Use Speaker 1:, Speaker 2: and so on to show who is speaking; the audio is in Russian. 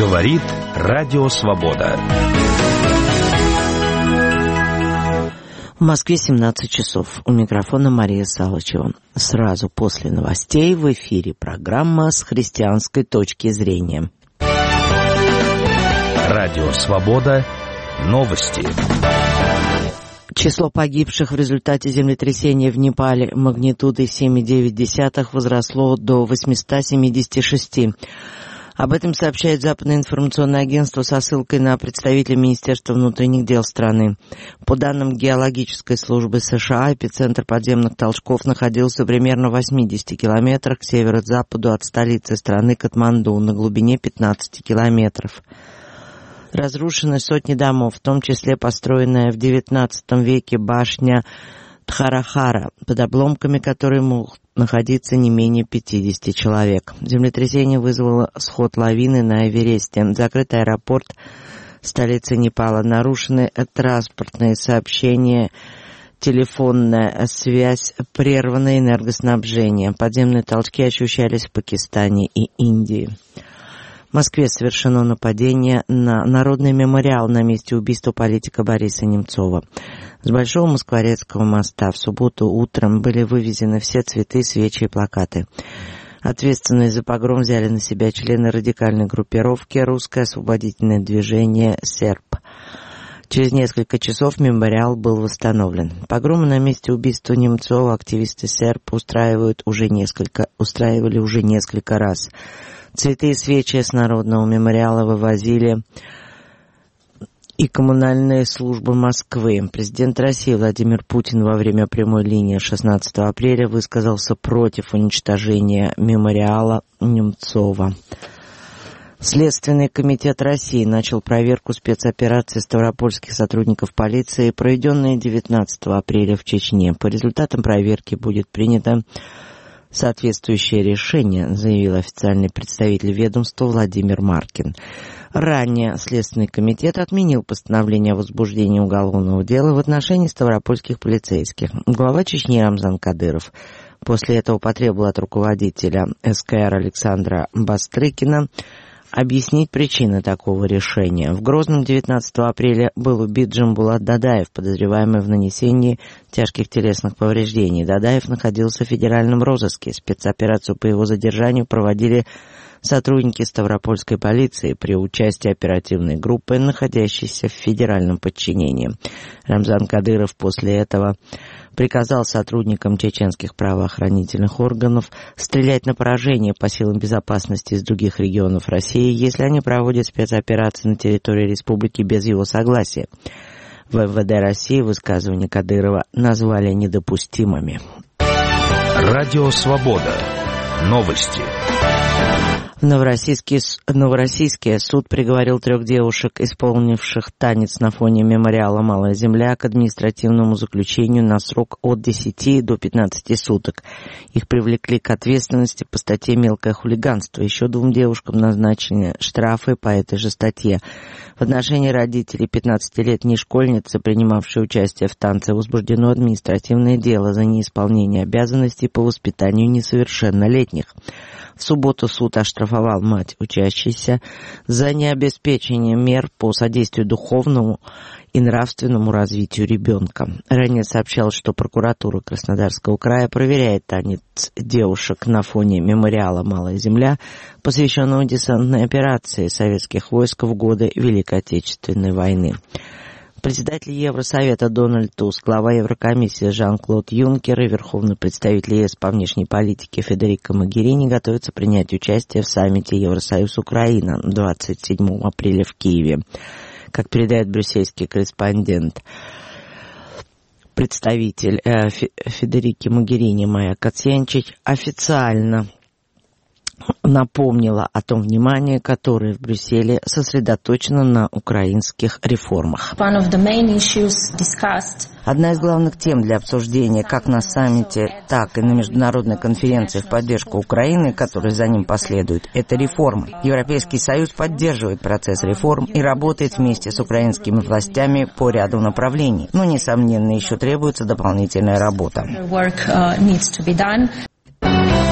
Speaker 1: Говорит Радио Свобода.
Speaker 2: В Москве 17 часов. У микрофона Мария Салычева. Сразу после новостей в эфире программа «С христианской точки зрения».
Speaker 1: Радио Свобода. Новости.
Speaker 2: Число погибших в результате землетрясения в Непале магнитудой 7,9 возросло до 876. Об этом сообщает Западное информационное агентство со ссылкой на представителя Министерства внутренних дел страны. По данным геологической службы США, эпицентр подземных толчков находился примерно в 80 километрах к северо-западу от столицы страны Катманду на глубине 15 километров. Разрушены сотни домов, в том числе построенная в XIX веке башня Дхарахара, под обломками которой могут находиться не менее 50 человек. Землетрясение вызвало сход лавины на Эвересте. Закрыт аэропорт столицы Непала. Нарушены транспортные сообщения, телефонная связь, прервано энергоснабжение. Подземные толчки ощущались в Пакистане и Индии. В Москве совершено нападение на Народный мемориал на месте убийства политика Бориса Немцова. С Большого Москворецкого моста в субботу утром были вывезены все цветы, свечи и плакаты. Ответственность за погром взяли на себя члены радикальной группировки «Русское освободительное движение СЕРП». Через несколько часов мемориал был восстановлен. Погромы на месте убийства Немцова активисты СЕРП устраивали уже несколько раз. Цветы и свечи с Народного мемориала вывозили и коммунальные службы Москвы. Президент России Владимир Путин во время прямой линии 16 апреля высказался против уничтожения мемориала Немцова. Следственный комитет России начал проверку спецоперации ставропольских сотрудников полиции, проведенной 19 апреля в Чечне. По результатам проверки будет принято соответствующее решение, заявил официальный представитель ведомства Владимир Маркин. Ранее Следственный комитет отменил постановление о возбуждении уголовного дела в отношении ставропольских полицейских. Глава Чечни Рамзан Кадыров после этого потребовал от руководителя СКР Александра Бастрыкина объяснить причины такого решения. В Грозном 19 апреля был убит Джамбулат Дадаев, подозреваемый в нанесении тяжких телесных повреждений. Дадаев находился в федеральном розыске. Спецоперацию по его задержанию проводили сотрудники Ставропольской полиции при участии оперативной группы, находящейся в федеральном подчинении. Рамзан Кадыров после этого приказал сотрудникам чеченских правоохранительных органов стрелять на поражение по силам безопасности из других регионов России, если они проводят спецоперации на территории республики без его согласия. В МВД России высказывания Кадырова назвали недопустимыми.
Speaker 1: Радио Свобода. Новости.
Speaker 2: Новороссийский суд приговорил 3 девушек, исполнивших танец на фоне мемориала «Малая земля», к административному заключению на срок от 10 до 15 суток. Их привлекли к ответственности по статье «Мелкое хулиганство». Еще 2 девушкам назначены штрафы по этой же статье. В отношении родителей 15-летней школьницы, принимавшей участие в танце, возбуждено административное дело за неисполнение обязанностей по воспитанию несовершеннолетних. В субботу суд оштрафовал мать учащейся за необеспечение мер по содействию духовному и нравственному развитию ребенка. Ранее сообщалось, что прокуратура Краснодарского края проверяет танец девушек на фоне мемориала «Малая земля», посвященного десантной операции советских войск в годы Великой Отечественной войны. Председатель Евросовета Дональд Туск, глава Еврокомиссии Жан-Клод Юнкер и верховный представитель ЕС по внешней политике Федерико Могерини готовятся принять участие в саммите Евросоюз-Украина 27 апреля в Киеве. Как передает брюссельский корреспондент, представитель Федерико Могерини Майя Кацьянчич официально напомнила о том внимании, которое в Брюсселе сосредоточено на украинских реформах. Одна из главных тем для обсуждения как на саммите, так и на международной конференции в поддержку Украины, которая за ним последует, это реформы. Европейский Союз поддерживает процесс реформ и работает вместе с украинскими властями по ряду направлений. Но, несомненно, еще требуется дополнительная работа.